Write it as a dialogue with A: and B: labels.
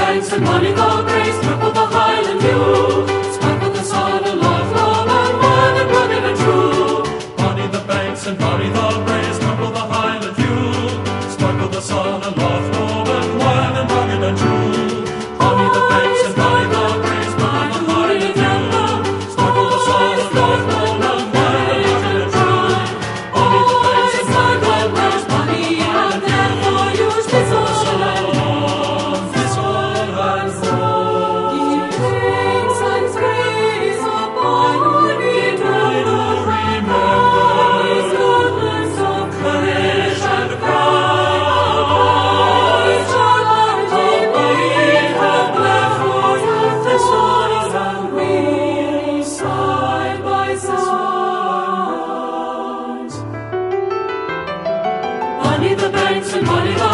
A: banks and bonny the braes, sparkled the Highland view, sparkled the sun aloft, love and wine and rugged and true. Bonny the banks and bonny the braes, sparkled the Highland view, sparkled the sun aloft, love and wine and rugged and true. Bonny the banks and bonny the braes, sparkled the Highland view, sparkled the sun aloft, love and wine and rugged and true. Bonny the banks and bonny the braes, bonny and therefore use this all. Bonny the banks and bonny the